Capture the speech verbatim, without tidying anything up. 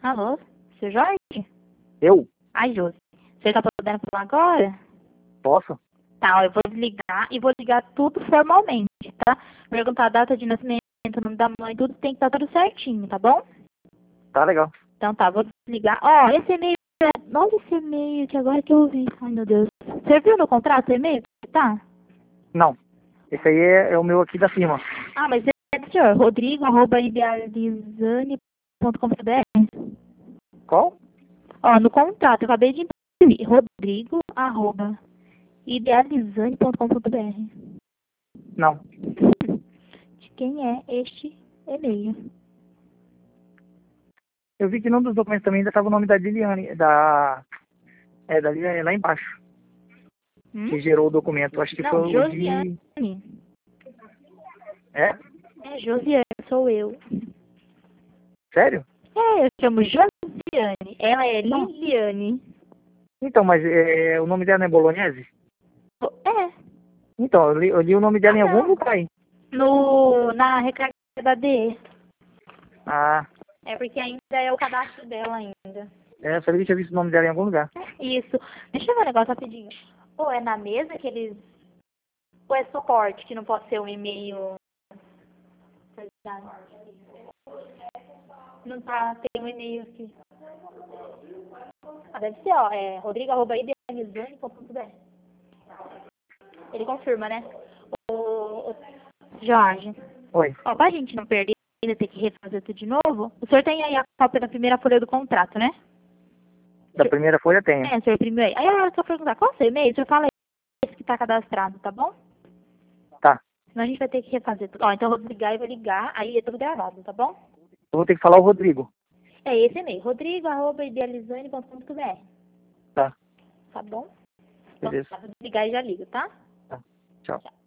Alô, seu Jorge? Eu? Ai, Josi. Você tá podendo falar agora? Posso? Tá, ó, eu vou desligar e vou ligar tudo formalmente, tá? Perguntar a data de nascimento, o nome da mãe, tudo tem que estar tudo certinho, tá bom? Tá legal. Então tá, vou desligar. Ó, esse e-mail, é- olha esse e-mail que agora que eu vi. Ai, meu Deus. Você viu no contrato o e-mail? Tá? Não. Esse aí é, é o meu aqui da firma. Ah, mas é do senhor, rodrigo, arroba, idealizane ponto com ponto br. Qual? Ó, no contrato, eu acabei de imprimir, rodrigo, arroba, idealizane ponto com ponto br. Não. De quem é este e-mail? Eu vi que num dos documentos também ainda estava o nome da Liliane, da... É, da Liliane, lá embaixo. Hum? Que gerou o documento. Acho que Não, foi o Josiane. de... É? É, Josiane, sou eu. Sério? É, eu chamo Josiane. Ela é Não. Liliane. Então, mas é, o nome dela não é Bolognese? É. Então, eu li, eu li o nome dela Ah, em algum não. lugar aí. No, na recarga da D. Ah, É porque ainda é o cadastro dela ainda. é, eu sabia que tinha visto o nome dela em algum lugar. Isso. Deixa eu ver um negócio rapidinho. Ou é na mesa que eles... Ou é suporte, que não pode ser um e-mail... Não tá, tem um e-mail aqui. Ah, deve ser, ó, é rodrigo arroba idealizane ponto com ponto br. Ele confirma, né? O, o Jorge, Oi. ó, pra gente não perder, ainda ter que refazer tudo de novo, o senhor tem aí a cópia da primeira folha do contrato, né? Da primeira folha tenho. É, o senhor imprimiu aí. Aí eu só perguntar, qual é o seu e-mail? O senhor fala esse que tá cadastrado, tá bom? Tá. Senão a gente vai ter que refazer tudo. Ó, então eu vou ligar e vou ligar, aí é tudo gravado, tá bom? Eu vou ter que falar o Rodrigo. É esse e-mail, rodrigo arroba idealizane ponto com ponto br. Tá. Tá bom? Então Beleza. tá, vou ligar e já ligo, tá? Tá. Tchau. Tchau.